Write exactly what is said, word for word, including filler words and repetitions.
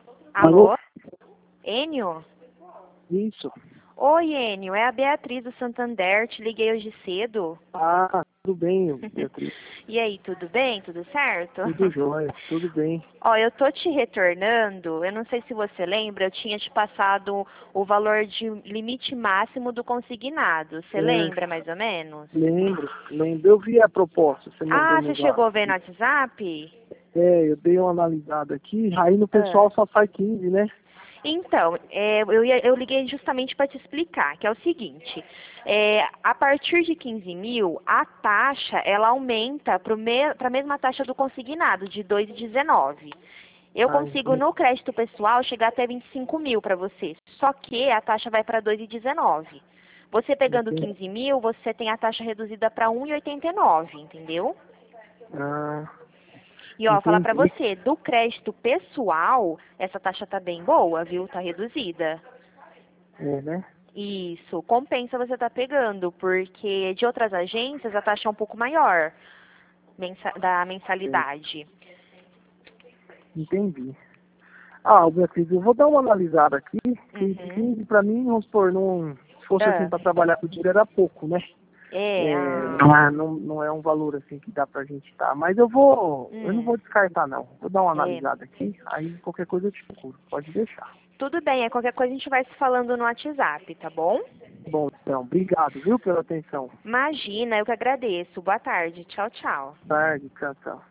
Alô? Alô? Enio? Isso. Oi, Enio, é a Beatriz do Santander, te liguei hoje cedo. Ah, tudo bem, Beatriz. E aí, tudo bem? Tudo certo? Tudo jóia, tudo bem. Ó, eu tô te retornando, eu não sei se você lembra, eu tinha te passado o valor de limite máximo do consignado. Você É, lembra, mais ou menos? lembro, lembro. Eu vi a proposta, você mandou Ah, no você chegou a ver no zap. WhatsApp? É, eu dei uma analisada aqui, aí no Ah. pessoal só sai quinze, né? Então, é, eu, ia- eu liguei justamente para te explicar, que é o seguinte, é, a partir de quinze mil, a taxa, ela aumenta para a mesma taxa do consignado, de dois vírgula dezenove. Eu Ah, consigo, entendi. no crédito pessoal, chegar até vinte e cinco mil para você, só que a taxa vai para dois vírgula dezenove. Você pegando Entendi. quinze mil, você tem a taxa reduzida para um vírgula oitenta e nove, entendeu? Ah, E ó, falar pra entendi. você, do crédito pessoal, essa taxa tá bem boa, viu? Tá reduzida. É, né? Isso, compensa você tá pegando, porque de outras agências a taxa é um pouco maior mensa- da É, mensalidade. entendi. Ah, Beatriz, eu vou dar uma analisada aqui, que Uhum. quinze pra mim, vamos supor, não, se fosse assim Ah, pra trabalhar com dinheiro era pouco, né? é, É, ah, não, é, não, não é um valor assim que dá pra gente estar. Mas eu vou, eu não hum, vou descartar não. Vou dar uma é. analisada aqui, aí qualquer coisa eu te procuro. Pode deixar. Tudo bem, é qualquer coisa a gente vai se falando no WhatsApp, tá bom? Bom, então, obrigado, viu, pela atenção. Imagina, eu que agradeço. Boa tarde. Tchau, tchau. Tarde, tchau, tchau.